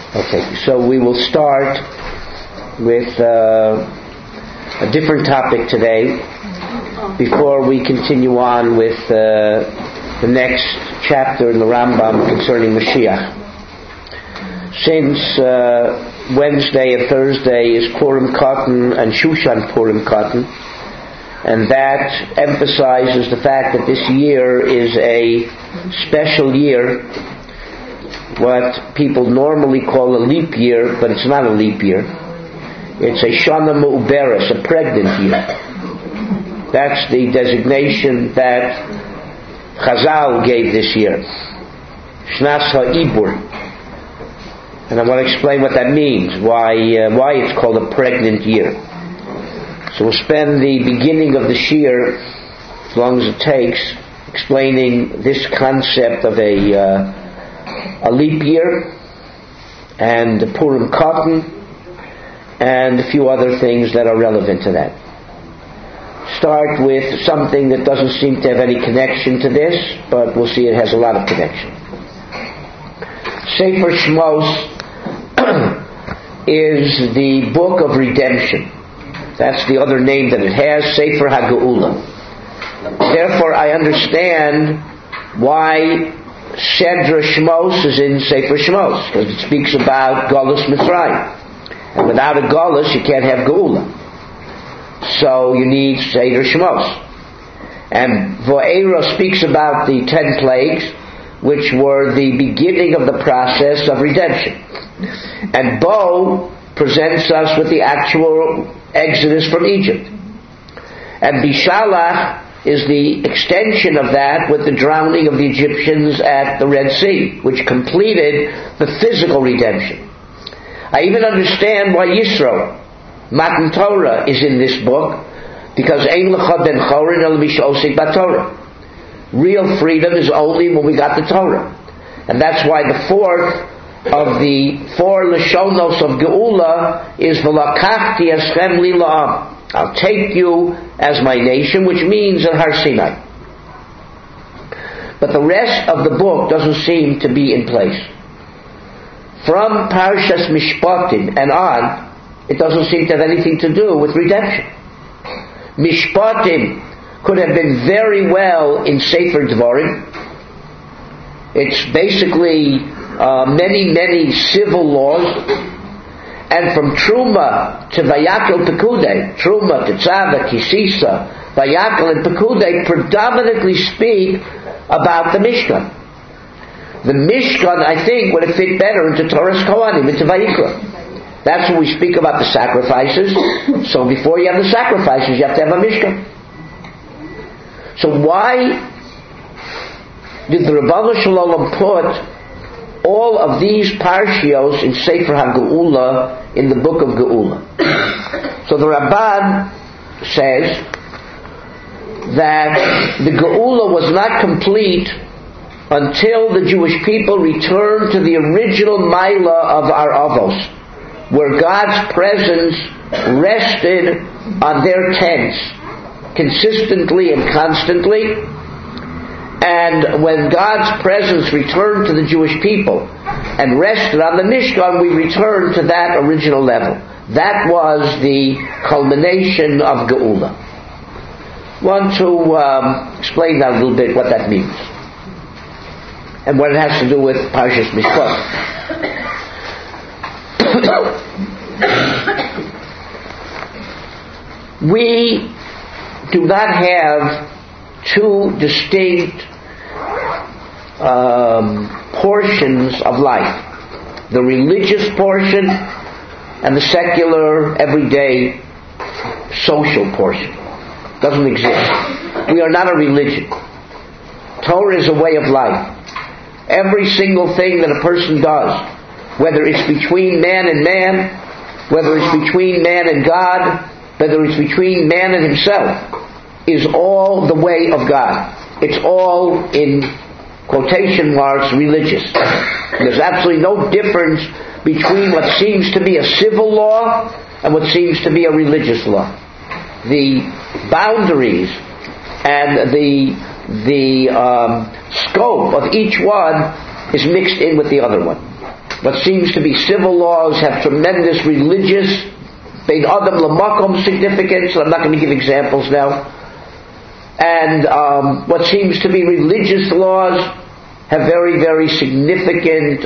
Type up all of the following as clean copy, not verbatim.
Okay, so we will start with a different topic today before we continue on with the next chapter in the Rambam concerning Mashiach. Since Wednesday and Thursday is Purim Cotton and Shushan Purim Cotton, and that emphasizes the fact that this year is a special year, what people normally call a leap year, but it's not a leap year. It's a Shana Mu'beres, a pregnant year. That's the designation that Chazal gave this year. Shnas HaIbur. And I want to explain what that means, why it's called a pregnant year. So we'll spend the beginning of the year, as long as it takes, explaining this concept of a leap year and the Purim Cotton and a few other things that are relevant to that. Start with something that doesn't seem to have any connection to this, but we'll see it has a lot of connection. Sefer Shmos is the book of redemption. That's the other name that it has, Sefer HaGeula. Therefore I understand why Sedra Shmos is in Sefer Shmos, because it speaks about Golus Mitzrayim. And without a Golus, you can't have Geula. So you need Seder Shmos. And Vo'era speaks about the 10 plagues, which were the beginning of the process of redemption. And Bo presents us with the actual exodus from Egypt. And Bishalach is the extension of that with the drowning of the Egyptians at the Red Sea, which completed the physical redemption. I even understand why Yisro, Matan Torah, is in this book, because Ein Lecha Ben Chorin El Mishosik BaTorah. Real freedom is only when we got the Torah. And that's why the fourth of the four Lashonos of Geula is V'lakachti Eschem Li La'am. I'll take you as my nation, which means in Har Sinai. But the rest of the book doesn't seem to be in place. From Parshas Mishpatim and on, it doesn't seem to have anything to do with redemption. Mishpatim could have been very well in Sefer Dvarim. It's basically many civil laws. And from Truma to Vayakel Pekudei, Truma to Tzava, Kisisa, Vayakel and Pekudei predominantly speak about the Mishkan. The Mishkan, I think, would have fit better into Torah's Kohanim, into Vayikra. That's when we speak about the sacrifices. So before you have the sacrifices, you have to have a Mishkan. So why did the Rebbeinu Shalom put all of these parshios in Sefer HaGeula, in the book of Geula? So the Ramban says that the Geula was not complete until the Jewish people returned to the original Maila of our Avos, where God's presence rested on their tents consistently and constantly. And when God's presence returned to the Jewish people and rested on the Mishkan, we returned to that original level. That was the culmination of Geula. Want to explain that a little bit, what that means, and what it has to do with Parshas Mishpat. We do not have two distinct portions of life. The religious portion and the secular, everyday, social portion. Doesn't exist. We are not a religion. Torah is a way of life. Every single thing that a person does, whether it's between man and man, whether it's between man and God, whether it's between man and himself, is all the way of God. It's all, in quotation marks, religious. There's absolutely no difference between what seems to be a civil law and what seems to be a religious law. The boundaries and the scope of each one is mixed in with the other one. what seems to be civil laws have tremendous religious, bein adam lamakom significance. I'm not going to give examples now. And what seems to be religious laws have very, very significant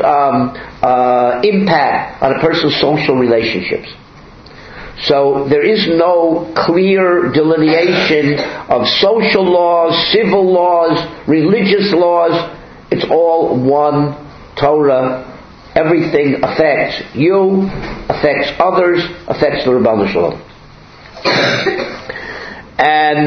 impact on a person's social relationships. So there is no clear delineation of social laws, civil laws, religious laws. It's all one Torah. Everything affects you, affects others, affects the Ribono Shel Olam. And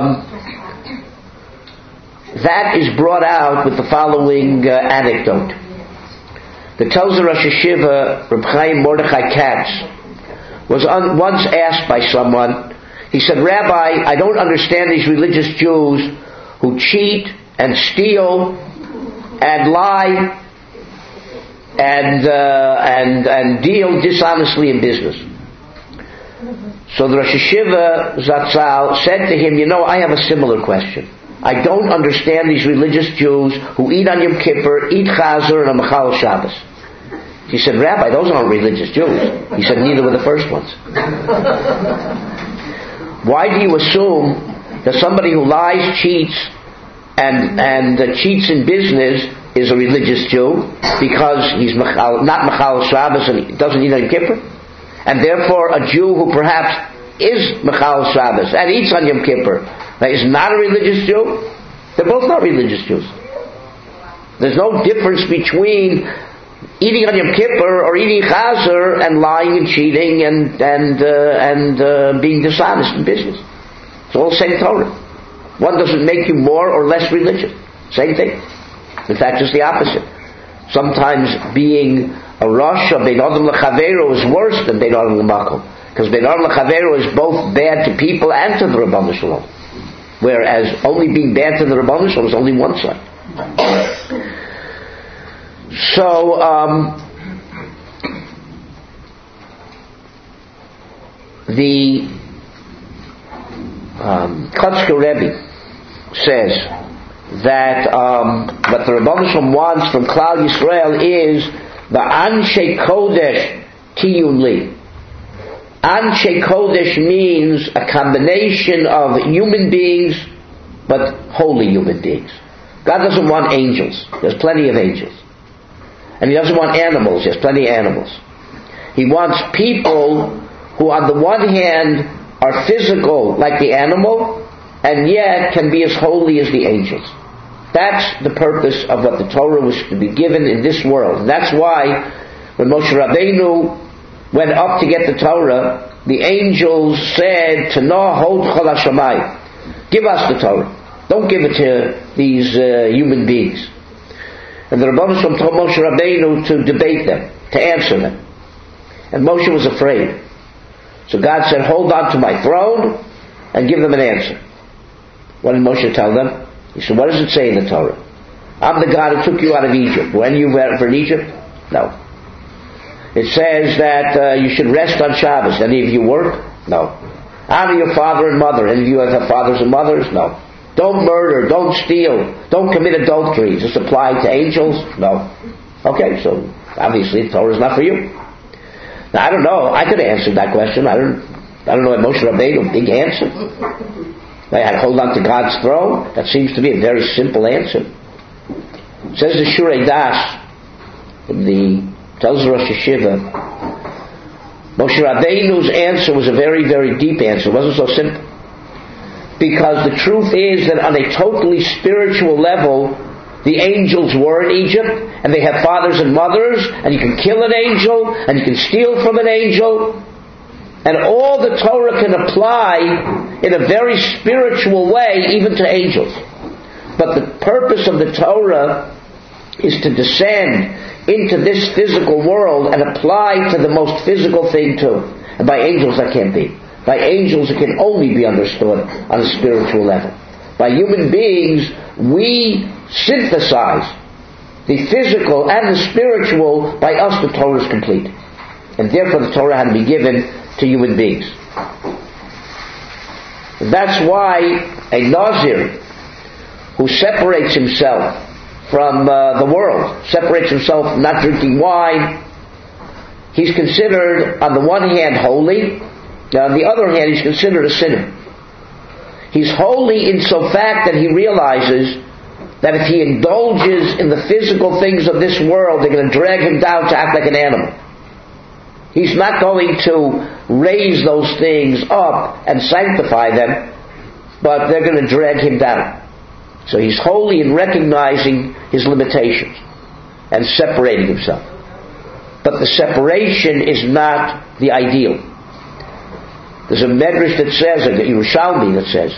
that is brought out with the following anecdote. The tells the Rosh Hashiva, Reb Chaim Mordechai Katz, was once asked by someone, he said, Rabbi, I don't understand these religious Jews who cheat and steal and lie and deal dishonestly in business. So the Rosh Hashiva Zatzal said to him, I have a similar question. I don't understand these religious Jews who eat on Yom Kippur, eat Chazer, and a Machal Shabbos. He said, Rabbi, those aren't religious Jews. He said, neither were the first ones. Why do you assume that somebody who lies, cheats, and cheats in business is a religious Jew because he's not Machal Shabbos and he doesn't eat on Yom Kippur? And therefore a Jew who perhaps is Machal Shabbos and eats on Yom Kippur is not a religious Jew? They're both not religious Jews. There's no difference between eating on Yom Kippur or eating Chazer and lying and cheating and being dishonest in business. It's all the same Torah. One doesn't make you more or less religious. Same thing. In fact, it's the opposite. Sometimes being a Rasha, Bein Adam L'Chaveiro, is worse than Bein Adam L'Makom. Because Bein Adam L'Chaveiro is both bad to people and to the Ribono Shel Olam. Whereas only being bad to the Ribono Shel Olam is only one side. So, the Kotzker Rebbe says that what the Ribono Shel Olam wants from Klal Yisrael is the Anshe Kodesh Tiyun Li. Anshe Kodesh means a combination of human beings, but holy human beings. God doesn't want angels. There's plenty of angels. And He doesn't want animals. There's plenty of animals. He wants people who on the one hand are physical like the animal, and yet can be as holy as the angels. That's the purpose of what the Torah was to be given in this world. And that's why when Moshe Rabbeinu went up to get the Torah, the angels said to Noah, Hod Chol HaShamayim, give us the Torah. Don't give it to these human beings. And the Ribono Shel Olam told Moshe Rabbeinu to debate them, to answer them. And Moshe was afraid. So God said, hold on to my throne and give them an answer. What did Moshe tell them? He said, what does it say in the Torah? I'm the God who took you out of Egypt. Were any of you ever in Egypt? No. It says that you should rest on Shabbos. Any of you work? No. Honor your father and mother. Any of you have fathers and mothers? No. Don't murder. Don't steal. Don't commit adultery. Does this apply to angels? No. Okay, so obviously the Torah is not for you. Now I don't know. I could have answered that question. I don't know what Moshe Rabbeinu, big answer. They had to hold on to God's throne. That seems to be a very simple answer. It says the Shurei Das, tells the Rosh Hashiva, Moshe Rabbeinu's answer was a very, very deep answer. It wasn't so simple. Because the truth is that on a totally spiritual level, the angels were in Egypt, and they have fathers and mothers, and you can kill an angel, and you can steal from an angel, and all the Torah can apply in a very spiritual way, even to angels. But the purpose of the Torah is to descend into this physical world and apply to the most physical thing too. And by angels that can't be. By angels it can only be understood on a spiritual level. By human beings, we synthesize the physical and the spiritual. By us the Torah is complete. And therefore the Torah had to be given to human beings. That's why a Nazir who separates himself from the world, separates himself from not drinking wine, he's considered, on the one hand, holy, and on the other hand, he's considered a sinner. He's holy in so fact that he realizes that if he indulges in the physical things of this world, they're going to drag him down to act like an animal. He's not going to raise those things up and sanctify them, but they're going to drag him down. So he's holy in recognizing his limitations and separating himself. But the separation is not the ideal. There's a medrash that says, a Yerushalmi that says,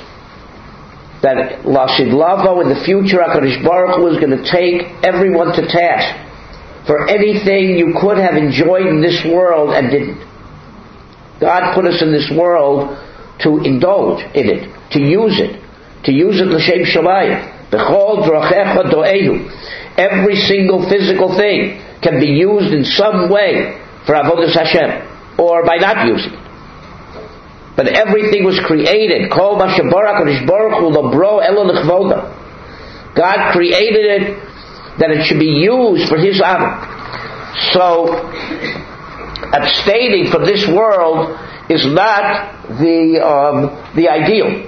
that Lasid Lavo, in the future, HaKadosh Baruch Hu is going to take everyone to task for anything you could have enjoyed in this world and didn't. God put us in this world to indulge in it, to use it l'shem shamayim. B'chol drachecha do'ehu. Every single physical thing can be used in some way for avodas Hashem, or by not using it. But everything was created. Kol mashabarak HaKadosh Baruch Hu labro elo l'chvoda. God created it that it should be used for His honor. So, abstaining from this world is not the ideal.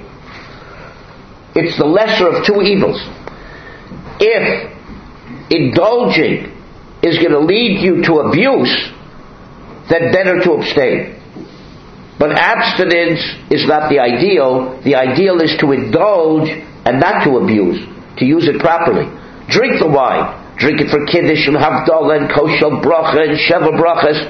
It's the lesser of two evils. If indulging is going to lead you to abuse, then better to abstain. But abstinence is not the ideal. The ideal is to indulge and not to abuse, to use it properly. Drink the wine. Drink it for Kiddush and Havdalah and Koshel Bracha and Sheva Brachas.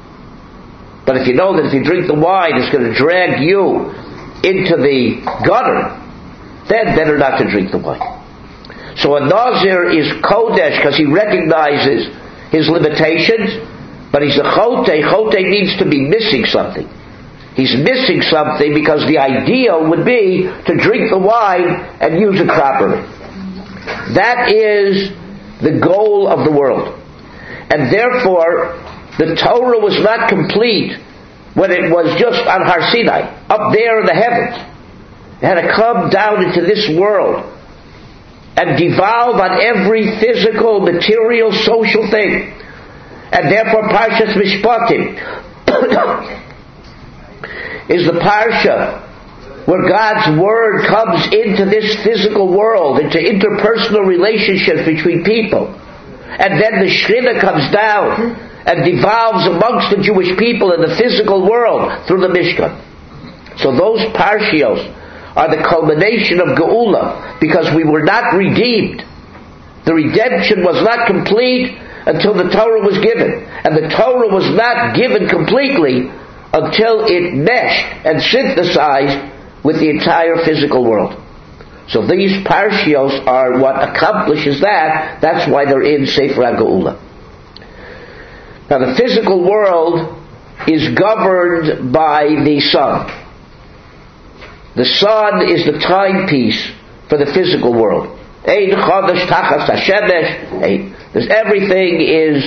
But if you know that if you drink the wine, it's going to drag you into the gutter, then better not to drink the wine. So a Nazir is Kodesh because he recognizes his limitations, but he's a Chotei. Chotei means to be missing something. He's missing something because the ideal would be to drink the wine and use it properly. That is the goal of the world. And therefore, the Torah was not complete when it was just on Har Sinai, up there in the heavens. It had to come down into this world and devolve on every physical, material, social thing. And therefore, Parshas Mishpatim is the parsha where God's word comes into this physical world, into interpersonal relationships between people. And then the Shekhinah comes down and devolves amongst the Jewish people in the physical world through the Mishkan. So those parshios are the culmination of Geula, because we were not redeemed. The redemption was not complete until the Torah was given. And the Torah was not given completely until it meshed and synthesized with the entire physical world. So these parshios are what accomplishes that. That's why they're in Sefer HaGeula. Now the physical world is governed by the sun. The sun is the timepiece for the physical world. Ein chodesh tachas hashemesh. There's everything is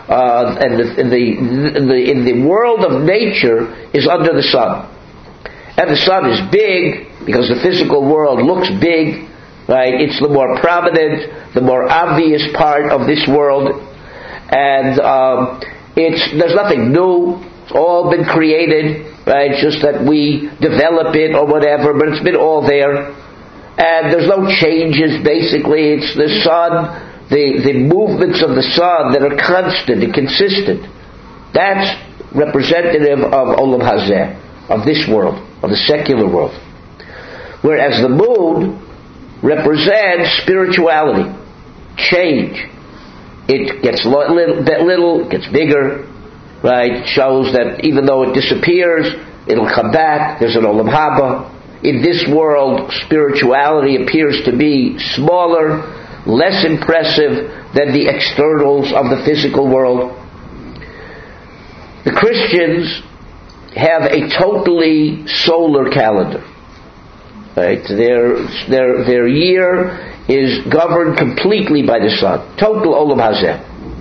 in the world of nature is under the sun. And the sun is big because the physical world looks big, right? It's the more prominent, the more obvious part of this world. And there's nothing new. It's all been created, right? It's just that we develop it or whatever, but it's been all there. And there's no changes, basically. It's the sun, the movements of the sun that are constant and consistent. That's representative of Olam Hazeh, of this world, of the secular world. Whereas the moon represents spirituality, change. It gets little, gets bigger, right? It shows that even though it disappears, it'll come back. There's an Olam Haba. In this world, spirituality appears to be smaller, less impressive than the externals of the physical world. The Christians have a totally solar calendar. Right? Their year is governed completely by the sun. Total Olam Hazeh.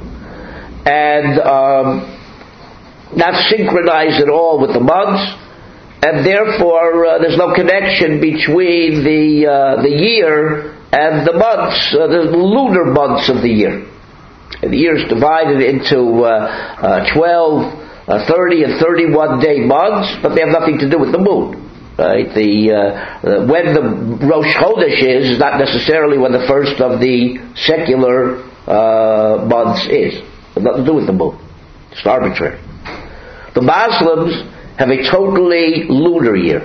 And not synchronized at all with the months, and therefore there's no connection between the year and the months, the lunar months of the year. And the year is divided into 12, 30 and 31 day months, but they have nothing to do with the moon. Right? When the Rosh Chodesh is not necessarily when the first of the secular months is. It has nothing to do with the moon. It's arbitrary. The Muslims have a totally lunar year.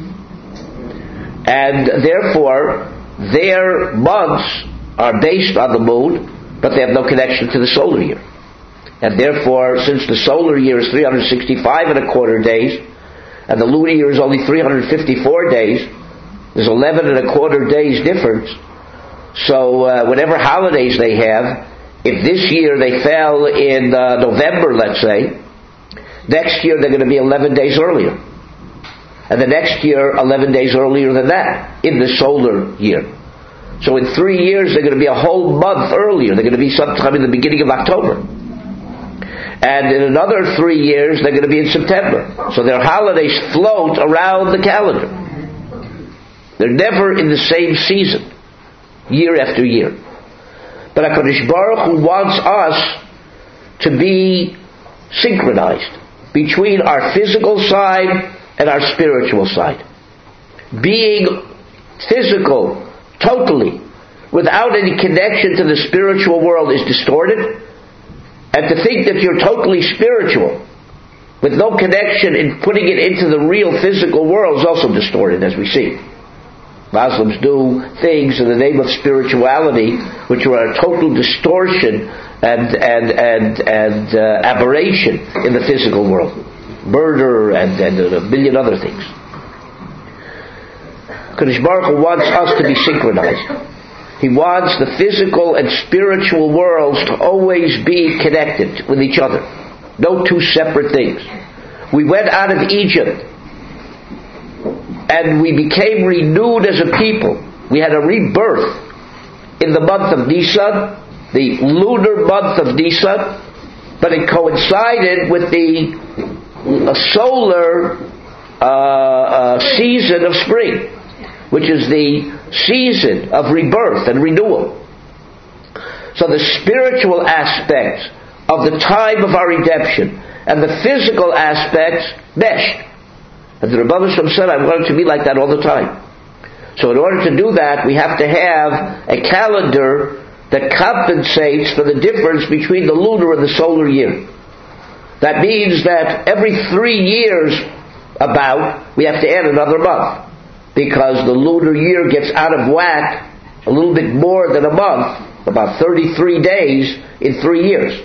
And therefore, their months are based on the moon, but they have no connection to the solar year. And therefore, since the solar year is 365 and a quarter days, and the lunar year is only 354 days, there's 11 and a quarter days difference. So whatever holidays they have, if this year they fell in November, let's say, next year they're going to be 11 days earlier. And the next year, 11 days earlier than that, in the solar year. So in 3 years, they're going to be a whole month earlier. They're going to be sometime in the beginning of October. And in another 3 years, they're going to be in September. So their holidays float around the calendar. They're never in the same season, year after year. But HaKadosh Baruch Hu wants us to be synchronized between our physical side and our spiritual side. Being physical, totally, without any connection to the spiritual world is distorted. And to think that you're totally spiritual, with no connection in putting it into the real physical world, is also distorted, as we see. Muslims do things in the name of spirituality which are a total distortion and aberration in the physical world. Murder and a million other things. Kadosh Baruch Hu wants us to be synchronized. He wants the physical and spiritual worlds to always be connected with each other. No two separate things. We went out of Egypt and we became renewed as a people. We had a rebirth in the month of Nisan, the lunar month of Nisan, but it coincided with the solar season of spring, which is the season of rebirth and renewal. So the spiritual aspects of the time of our redemption and the physical aspects meshed. And the Rebbe Shem said, I want it to be like that all the time. So in order to do that, we have to have a calendar that compensates for the difference between the lunar and the solar year. That means that every 3 years we have to add another month. Because the lunar year gets out of whack a little bit more than a month, about 33 days in 3 years.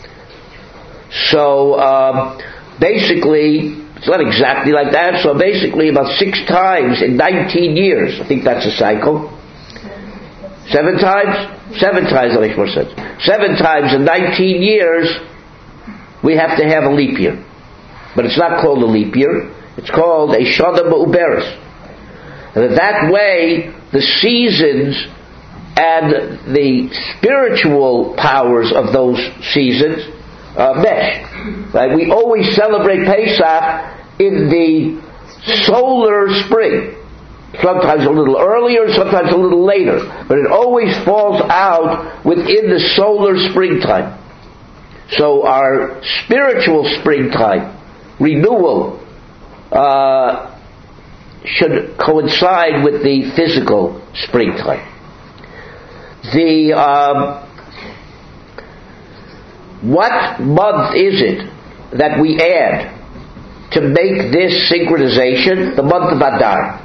So basically, it's not exactly like that, so basically about 6 times in 19 years, I think that's a cycle. 7 times? 7 times, that makes more sense. 7 times in 19 years, we have to have a leap year. But it's not called a leap year, it's called a Shana Ma'uberes. And that way, the seasons and the spiritual powers of those seasons mesh. Right? We always celebrate Pesach in the solar spring. Sometimes a little earlier, sometimes a little later. But it always falls out within the solar springtime. So our spiritual springtime, renewal, should coincide with the physical springtime. What month is it that we add to make this synchronization? The month of Adar.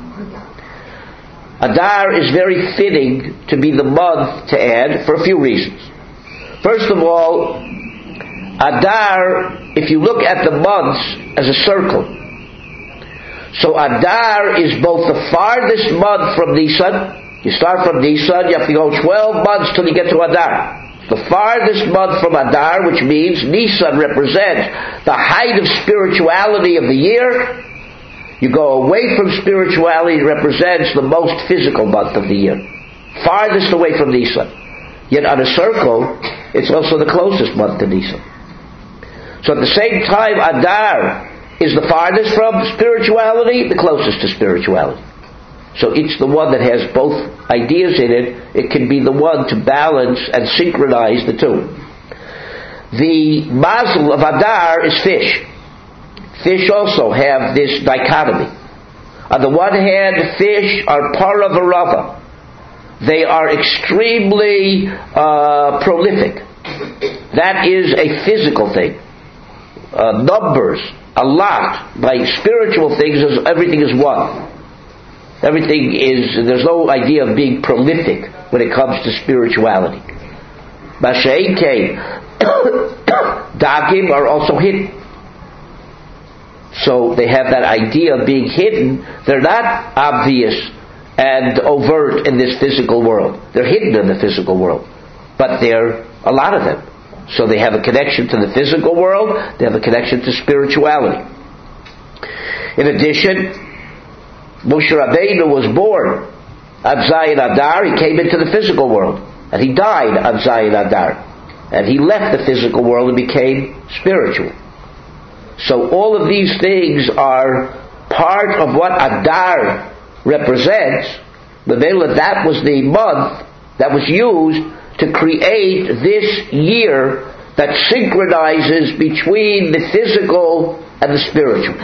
Adar is very fitting to be the month to add for a few reasons. First of all, Adar, if you look at the months as a circle, so Adar is both the farthest month from Nisan. You start from Nisan, you have to go 12 months till you get to Adar. The farthest month from Adar, which means Nisan represents the height of spirituality of the year. You go away from spirituality, it represents the most physical month of the year. Farthest away from Nisan. Yet on a circle, it's also the closest month to Nisan. So at the same time, Adar is the farthest from spirituality, the closest to spirituality. So it's the one that has both ideas in it. It can be the one to balance and synchronize the two. The mazel of Adar is fish. Fish also have this dichotomy. On the one hand, fish are para v'rava. They are extremely prolific. That is a physical thing. Numbers, a lot. By spiritual things, everything is one. There's no idea of being prolific when it comes to spirituality. Masha'ike, dagim are also hidden. So they have that idea of being hidden. They're not obvious and overt in this physical world. They're hidden in the physical world. But there are a lot of them. So they have a connection to the physical world, they have a connection to spirituality. In addition, Moshe Rabbeinu was born on Zayin Adar. He came into the physical world. And he died on Zayin Adar. And he left the physical world and became spiritual. So all of these things are part of what Adar represents. That was the month that was used to create this year that synchronizes between the physical and the spiritual.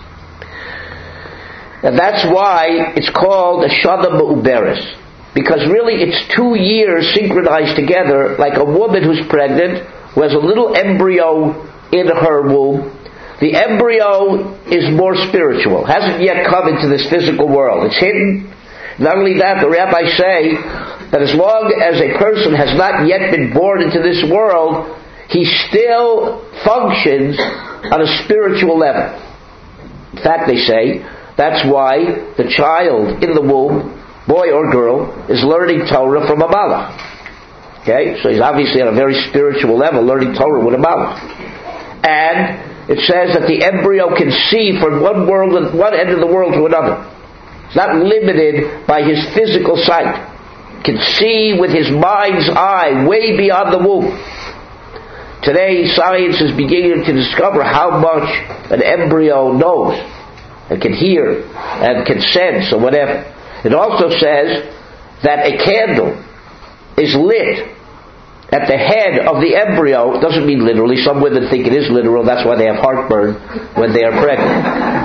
And that's why it's called a Shana Ma'uberes. Because really it's 2 years synchronized together, like a woman who's pregnant, who has a little embryo in her womb. The embryo is more spiritual, hasn't yet come into this physical world. It's hidden. Not only that, the rabbis say that as long as a person has not yet been born into this world, he still functions on a spiritual level. In fact, they say, that's why the child in the womb, boy or girl, is learning Torah from a malach. Okay? So he's obviously on a very spiritual level, learning Torah with a malach. And it says that the embryo can see from one end of the world to another. It's not limited by his physical sight. Can see with his mind's eye way beyond the womb. Today, science is beginning to discover how much an embryo knows and can hear and can sense or whatever. It also says that a candle is lit at the head of the embryo. It doesn't mean literally. Some women think it is literal. That's why they have heartburn when they are pregnant.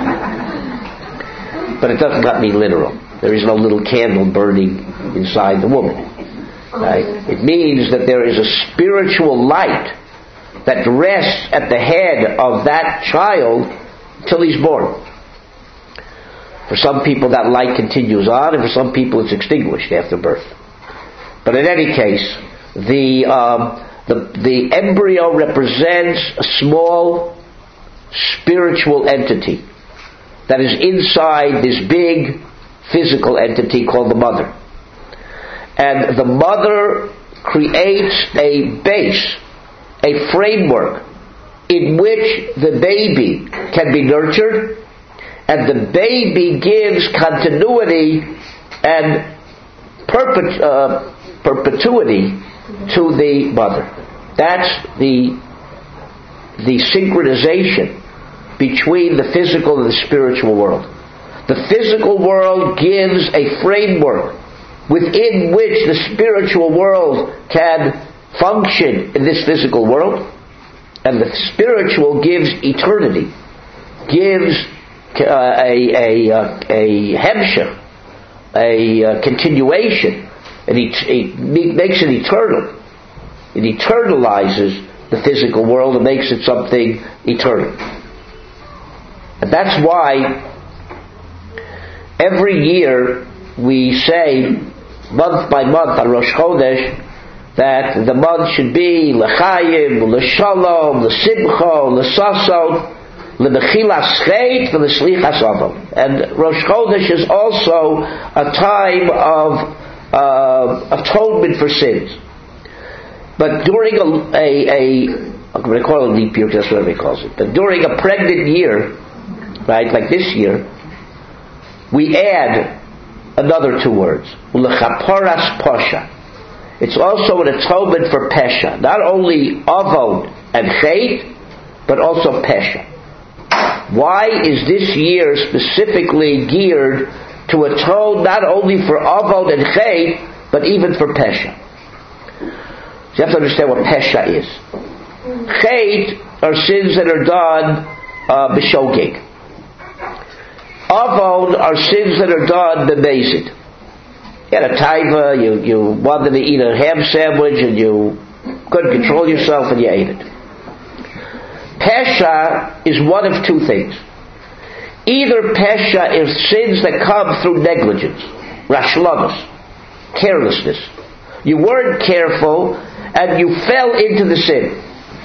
But it does not mean literal. There is no little candle burning inside the woman. Right? It means that there is a spiritual light that rests at the head of that child till he's born. For some people that light continues on, and for some people it's extinguished after birth. But in any case, the embryo represents a small spiritual entity that is inside this big physical entity called the mother. And the mother creates a base, a framework in which the baby can be nurtured, and the baby gives continuity and perpetuity to the mother. That's the synchronization between the physical and the spiritual world. The physical world gives a framework within which the spiritual world can function in this physical world, and the spiritual gives eternity, gives a hemshech, a continuation, and it makes it eternal. It eternalizes the physical world and makes it something eternal. And that's why every year we say, month by month on Rosh Chodesh, that the month should be l'chayim, l'shalom, l'simcha, l'sasod, l'mechilas chet, l'slichas avon. And Rosh Chodesh is also a time of atonement for sins. But during I'm going to call it a leap year, that's what everybody calls it. But during a pregnant year, right, like this year, we add another 2 words, l'chaparas posha. It's also an atonement for pesha. Not only avon and chet, but also pesha. Why is this year specifically geared to atone not only for avod and chet, but even for pesha. So you have to understand what pesha is. Chet are sins that are done b'shogeg. Avod are sins that are done b'mezid. You had a taiva, you wanted to eat a ham sandwich and you couldn't control yourself and you ate it. Pesha is one of two things. Either pesha is sins that come through negligence, rashlanus, carelessness. You weren't careful and you fell into the sin.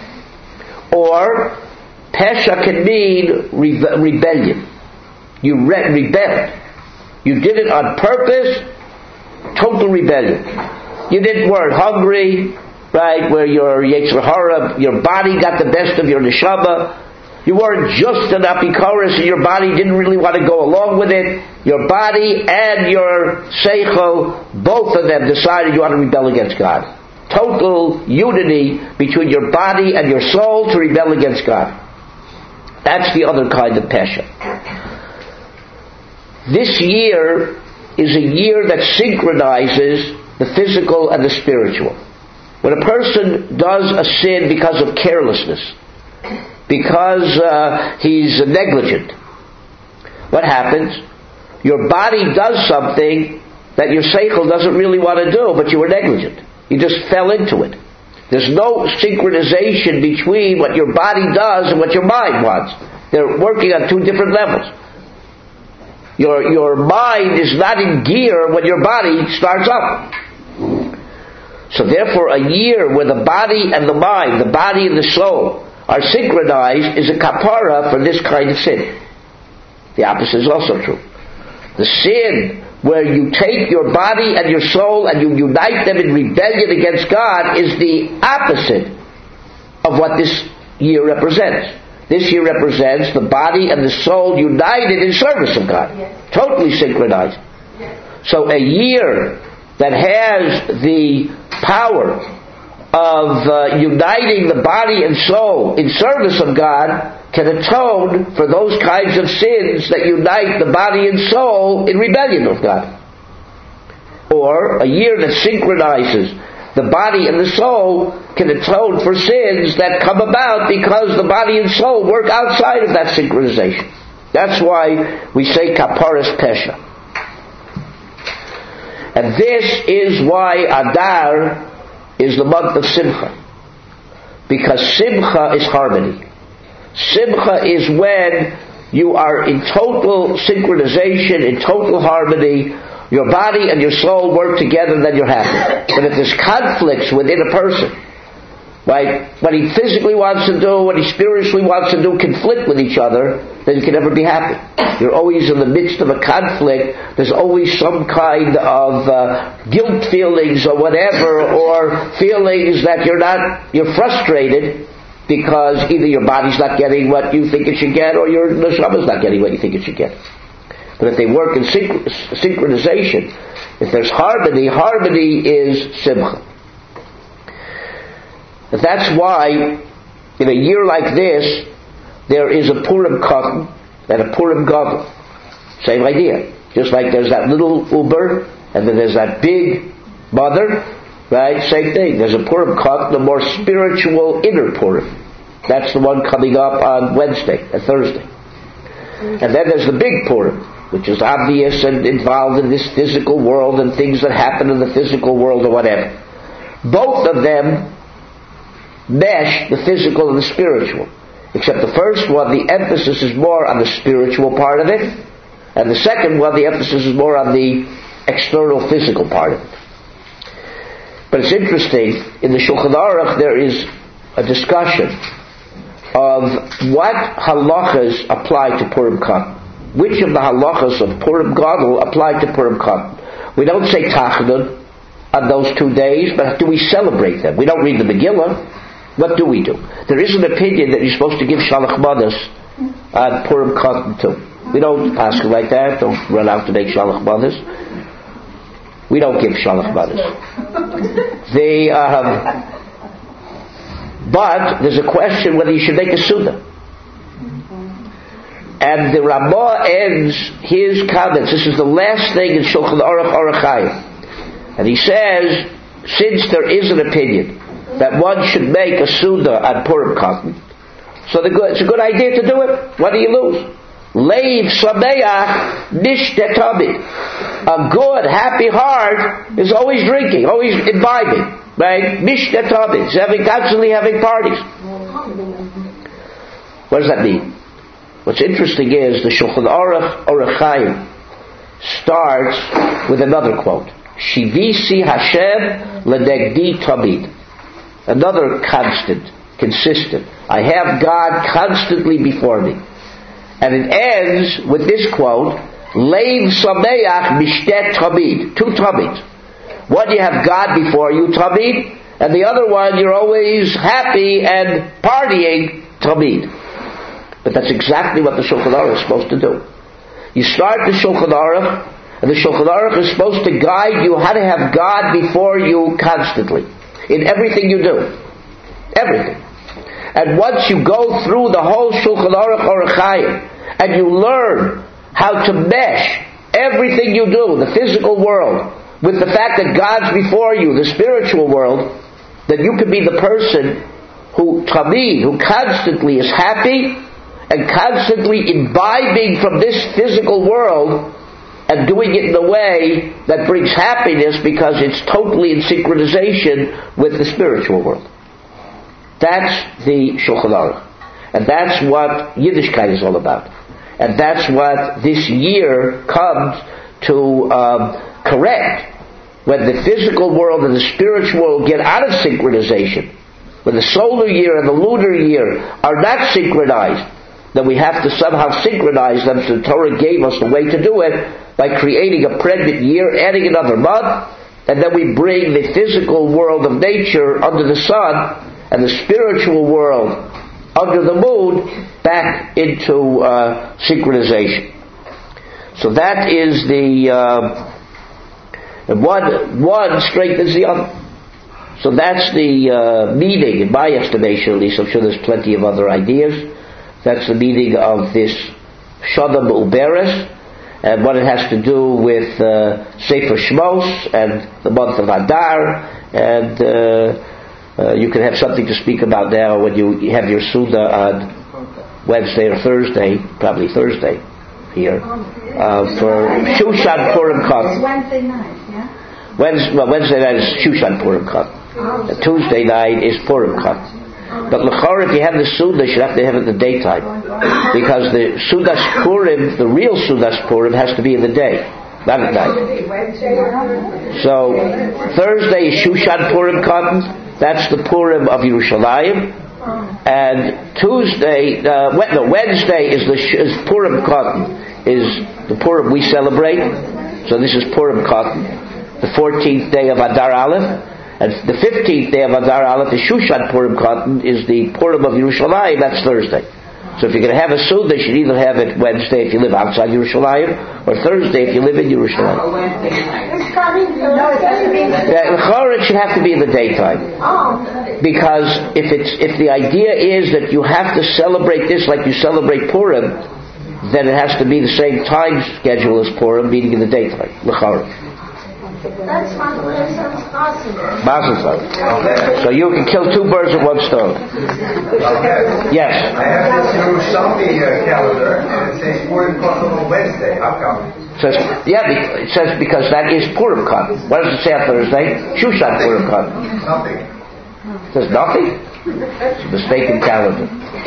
Or pesha can mean rebellion. You rebelled. You did it on purpose, total rebellion. You weren't hungry, right, where your Yetzer Hara, your body got the best of your neshama. You weren't just an apikoros and your body didn't really want to go along with it. Your body and your seichel, both of them decided you want to rebel against God. Total unity between your body and your soul to rebel against God. That's the other kind of pesha. This year is a year that synchronizes the physical and the spiritual. When a person does a sin because of carelessness, because he's negligent, what happens? Your body does something that your seichel doesn't really want to do, but you were negligent. You just fell into it. There's no synchronization between what your body does and what your mind wants. They're working on two different levels. Your mind is not in gear when your body starts up. So therefore a year where the body and the mind, the body and the soul are synchronized is a kapara for this kind of sin. The opposite is also true. The sin where you take your body and your soul and you unite them in rebellion against God is the opposite of what this year represents. This year represents the body and the soul united in service of God. Yes. Totally synchronized. Yes. So a year that has the power of uniting the body and soul in service of God can atone for those kinds of sins that unite the body and soul in rebellion of God. Or a year that synchronizes the body and the soul can atone for sins that come about because the body and soul work outside of that synchronization. That's why we say kaparas pesha. And this is why Adar is the month of Simcha. Because Simcha is harmony. Simcha is when you are in total synchronization, in total harmony. Your body and your soul work together, then you're happy. But if there's conflicts within a person, right, what he physically wants to do, what he spiritually wants to do conflict with each other, then you can never be happy. You're always in the midst of a conflict. There's always some kind of guilt feelings or whatever, or feelings that you're frustrated because either your body's not getting what you think it should get, or your neshama's not getting what you think it should get. But if they work in synchronization, if there's harmony, harmony is simcha. And that's why, in a year like this, there is a Purim Katan and a Purim Gadol. Same idea. Just like there's that little Uber, and then there's that big mother, right? Same thing. There's a Purim Katan, the more spiritual inner Purim. That's the one coming up on Wednesday and Thursday. And then there's the big Purim, which is obvious and involved in this physical world and things that happen in the physical world or whatever. Both of them mesh the physical and the spiritual. Except the first one, the emphasis is more on the spiritual part of it, and the second one, the emphasis is more on the external physical part of it. But it's interesting, in the Shulchan Aruch there is a discussion of what halachas apply to Purim Katan. Which of the halachas of Purim Gadol apply to Purim Katan? We don't say Tachanun on those 2 days, but do we celebrate them? We don't read the Megillah. What do we do? There is an opinion that you're supposed to give Shalach Manas on Purim Katan too. We don't ask it like that. Don't run out to make Shalach Manas. We don't give Shalach Manas. But there's a question whether you should make a Suda. And the Ramah ends his comments. This is the last thing in Shulchan Aruch Orach Chaim. And he says, since there is an opinion that one should make a Suda on Purim cotton, so it's a good idea to do it. What do you lose? Leiv Sameach Nishte Tamid. A good, happy heart is always drinking, always imbibing. Right? Nishte Tamid. It's constantly having parties. What does that mean? What's interesting is the Shulchan Aruch Orach Chaim starts with another quote. Shivisi Hashem lenegdi tamid. Another constant, consistent. I have God constantly before me. And it ends with this quote, Leiv Sameach Mishtet Tamid. Two Tamids. One, you have God before you, Tamid, and the other one, you're always happy and partying, Tamid. But that's exactly what the Shulchan Aruch is supposed to do. You start the Shulchan Aruch, and the Shulchan Aruch is supposed to guide you how to have God before you constantly. In everything you do. Everything. And once you go through the whole Shulchan Aruch Orach Chaim, and you learn how to mesh everything you do, the physical world, with the fact that God's before you, the spiritual world, then you can be the person who tamid, who constantly is happy, and constantly imbibing from this physical world, and doing it in a way that brings happiness because it's totally in synchronization with the spiritual world. That's the Shulchan Aruch. And that's what Yiddishkeit is all about. And that's what this year comes to correct. When the physical world and the spiritual world get out of synchronization, when the solar year and the lunar year are not synchronized, then we have to somehow synchronize them. So the Torah gave us the way to do it by creating a pregnant year, adding another month, and then we bring the physical world of nature under the sun and the spiritual world under the moon back into synchronization. So that is the one strengthens the other. So that's the meaning, in my estimation at least. I'm sure there's plenty of other ideas. That's the meaning of this Shana Meuberes, and what it has to do with Sefer Shmos and the month of Adar, and you can have something to speak about now when you have your Suda on Wednesday or Thursday, probably Thursday here, for Shushan Purim Katan. Wednesday night, yeah? Wednesday night is Shushan Purim Katan. Tuesday night is Purim Katan. But l'chor, if you have the Suda, you should have to have it in the daytime. Because the Sudas Purim, the real Sudas Purim, has to be in the day, not at night. So, Thursday is Shushan Purim Katan. That's the Purim of Yerushalayim. And Wednesday is Purim Katan, is the Purim we celebrate. So this is Purim Katan, the 14th day of Adar Aleph. And the 15th day of Adar Aleph, the Shushan Purim Katan, is the Purim of Yerushalayim. That's Thursday. So if you're going to have a Suda, you should either have it Wednesday if you live outside Yerushalayim, or Thursday if you live in Yerushalayim. It should have to be in the daytime. Because if the idea is that you have to celebrate this like you celebrate Purim, then it has to be the same time schedule as Purim, meaning in the daytime. That's Mazel tov. So you can kill two birds with one stone. Yes. I have this Yerushalmi calendar, and it says Purim Katan on Wednesday. How come? It says because that is Purim Katan. What does it say on Thursday? Shushan Purim Katan. Nothing. It says nothing? It's a mistaken calendar.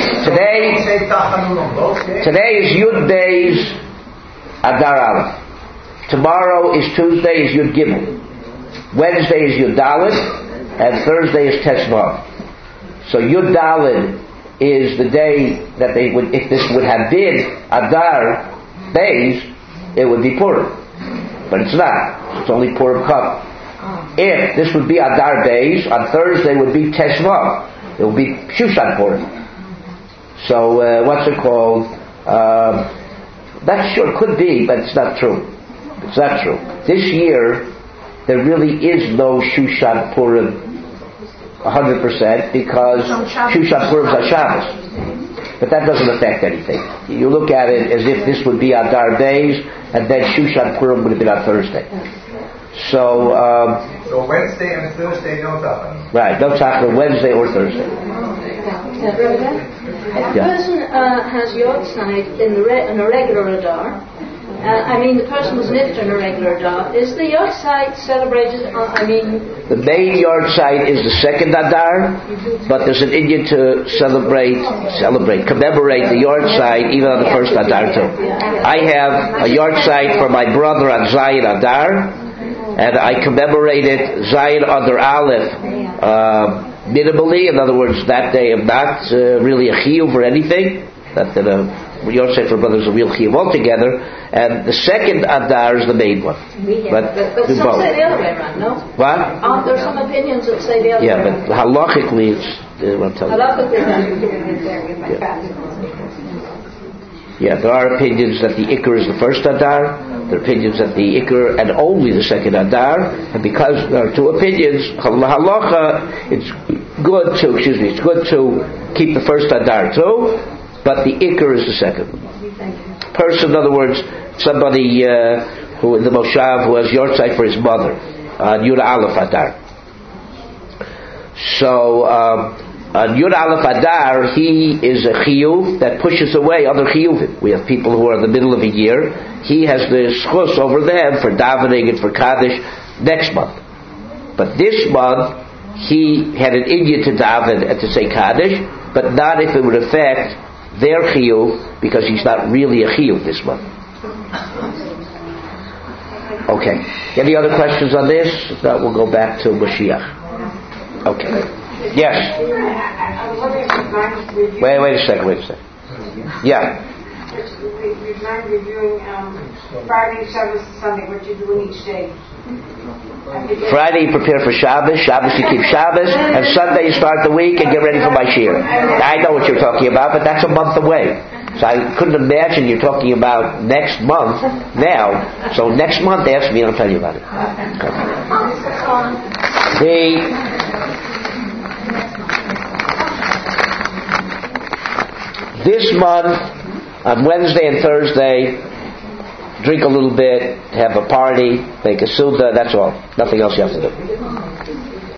Today is Yud Beis Adar Aleph. Tomorrow is Tuesday, is Yud Gimel. Wednesday is Yud Daled, and Thursday is Tesvav. So Yud Daled is the day that they would, if this would have been Adar Beis, it would be Purim. But it's not. It's only Purim Katan. If this would be Adar Beis, on Thursday would be Tesvav. It would be Shushan Purim. So, what's it called? That sure could be, but it's not true. It's not true. This year, there really is no Shushan Purim 100% because Shushan Purim is on Shabbos. But that doesn't affect anything. You look at it as if this would be Adar days, and then Shushan Purim would have been on Thursday. So Wednesday and Thursday, no Tachanun. Right, no Tachanun Wednesday or Thursday. If a person has Yortzeit in a regular Adar, the person was nifter in a regular Adar, is the Yortzeit celebrated the main Yortzeit is the second Adar, but there's an Indian to commemorate the Yortzeit even on the first Adar too. I have a Yortzeit for my brother on Zayin Adar, and I commemorated Zayin Adar Aleph minimally. In other words, that day I'm not really a chiyuv or anything. That Yortzeit for brothers is a real chiyuv altogether. And the second Adar is the main one. But some say the other way around, no? What? There are some opinions that say the other way around. But halachically it's what I'm telling you. There are opinions that the Iker is the first Adar. There are opinions that the Iker and only the second Adar. And because there are two opinions, halacha, it's good to keep the first Adar too, but the Iker is the second person. In other words, somebody who in the Moshav who has Yortzeit for his mother on Yud Aleph Adar. So on Yud Aleph Adar, he is a chiyuv that pushes away other chiyuvim. We have people who are in the middle of a year. He has the schus over them for davening and for Kaddish next month. But this month, he had an Indian to daven and to say Kaddish, but not if it would affect their chiyuv, because he's not really a chiyuv this month. Okay. Any other questions on this? If not, we'll go back to Mashiach. Okay. Yes. Wait a second. Yeah. You're doing Friday, Shabbos, Sunday, what you do in each day. Friday you prepare for Shabbos, Shabbos you keep Shabbos, and Sunday you start the week and get ready for Mashiach. I know what you're talking about, but that's a month away. So I couldn't imagine you're talking about next month now. So next month ask me and I'll tell you about it. This month, on Wednesday and Thursday, drink a little bit, have a party, make a suda, that's all. Nothing else you have to do.